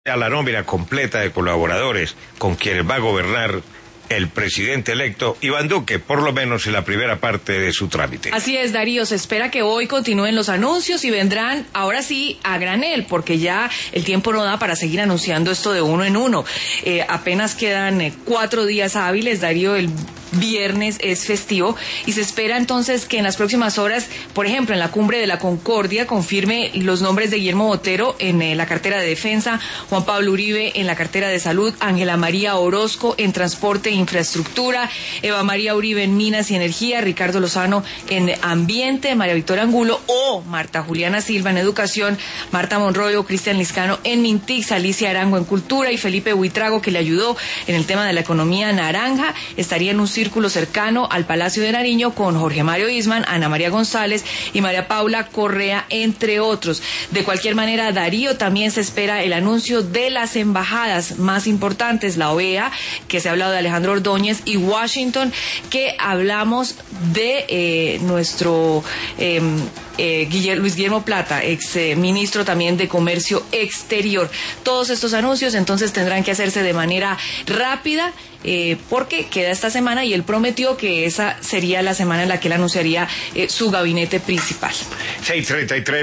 a la nómina completa de colaboradores con quienes va a gobernar el presidente electo Iván Duque, por lo menos en la primera parte de su trámite. Así es, Darío, se espera que hoy continúen los anuncios y vendrán, ahora sí, a granel, porque ya el tiempo no da para seguir anunciando esto de uno en uno. Apenas quedan 4 días hábiles, Darío, el viernes es festivo y se espera entonces que en las próximas horas, por ejemplo, en la Cumbre de la Concordia, confirme los nombres de Guillermo Botero en la cartera de Defensa, Juan Pablo Uribe en la cartera de Salud, Ángela María Orozco en Transporte e Infraestructura, Eva María Uribe en Minas y Energía, Ricardo Lozano en Ambiente, María Victoria Angulo o Marta Juliana Silva en Educación, Marta Monroy, Cristian Liscano en Mintix, Alicia Arango en Cultura y Felipe Buitrago, que le ayudó en el tema de la economía naranja, estaría en un círculo cercano al Palacio de Nariño con Jorge Mario Isman, Ana María González y María Paula Correa, entre otros. De cualquier manera, Darío, también se espera el anuncio de las embajadas más importantes, la OEA, que se ha hablado de Alejandro Ordóñez, y Washington, que hablamos de nuestro Luis Guillermo Plata, ex ministro también de Comercio Exterior. Todos estos anuncios entonces tendrán que hacerse de manera rápida, porque queda esta semana y él prometió que esa sería la semana en la que él anunciaría su gabinete principal. 6:33.